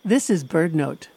This is BirdNote.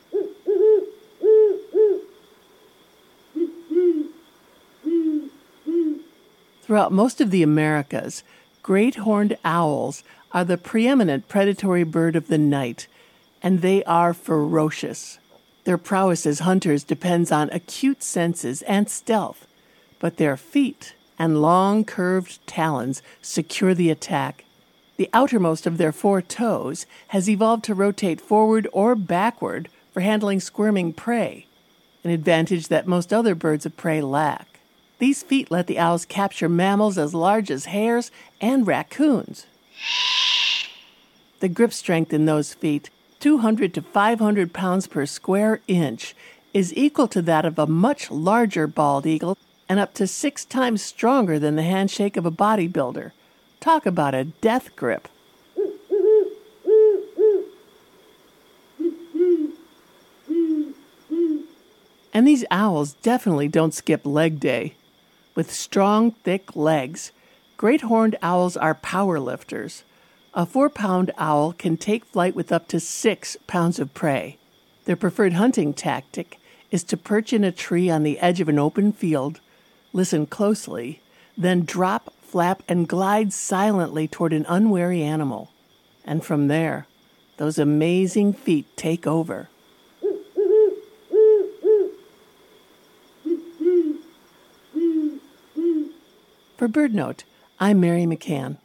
Throughout most of the Americas, great horned owls are the preeminent predatory bird of the night, and they are ferocious. Their prowess as hunters depends on acute senses and stealth, but their feet and long curved talons secure the attack. The outermost of their 4 toes has evolved to rotate forward or backward for handling squirming prey, an advantage that most other birds of prey lack. These feet let the owls capture mammals as large as hares and raccoons. The grip strength in those feet, 200 to 500 pounds per square inch, is equal to that of a much larger bald eagle and up to 6 times stronger than the handshake of a bodybuilder. Talk about a death grip. And these owls definitely don't skip leg day. With strong, thick legs, great horned owls are power lifters. A 4-pound owl can take flight with up to 6 pounds of prey. Their preferred hunting tactic is to perch in a tree on the edge of an open field, listen closely, then drop, flap, and glide silently toward an unwary animal. And from there, those amazing feet take over. For BirdNote, I'm Mary McCann.